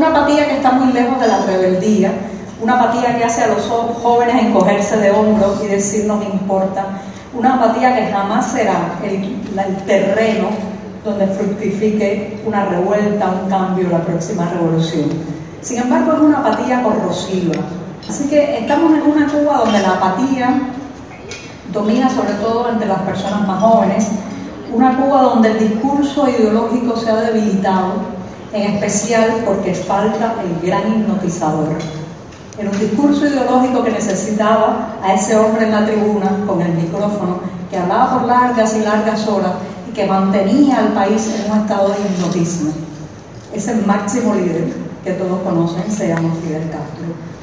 Una apatía que está muy lejos de la rebeldía, una apatía que hace a los jóvenes encogerse de hombros y decir no me importa, una apatía que jamás será el terreno donde fructifique una revuelta, un cambio, la próxima revolución. Sin embargo, es una apatía corrosiva. Así que estamos en una Cuba donde la apatía domina sobre todo entre las personas más jóvenes, una Cuba donde el discurso ideológico se ha debilitado, en especial porque falta el gran hipnotizador. En un discurso ideológico que necesitaba a ese hombre en la tribuna con el micrófono, que hablaba por largas y largas horas y que mantenía al país en un estado de hipnotismo. Ese máximo líder que todos conocen se llama Fidel Castro.